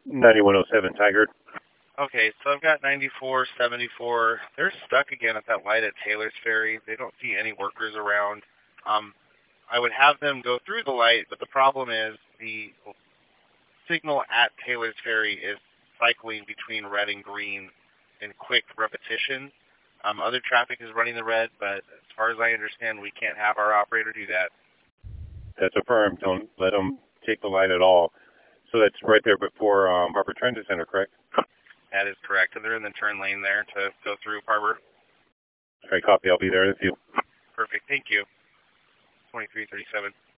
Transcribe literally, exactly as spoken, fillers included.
ninety-one oh seven, Tiger. Okay, so I've got ninety-four seventy-four. They're stuck again at that light at Taylor's Ferry. They don't see any workers around. Um, I would have them go through the light, but the problem is the signal at Taylor's Ferry is cycling between red and green in quick repetition. Um, other traffic is running the red, but as far as I understand, we can't have our operator do that. That's affirmed. Don't let them take the light at all. So that's right there before um, Harbor Transit Center, correct? That is correct. And they're in the turn lane there to go through Harbor. All right, copy. I'll be there with you. Perfect. Thank you. twenty-three thirty-seven.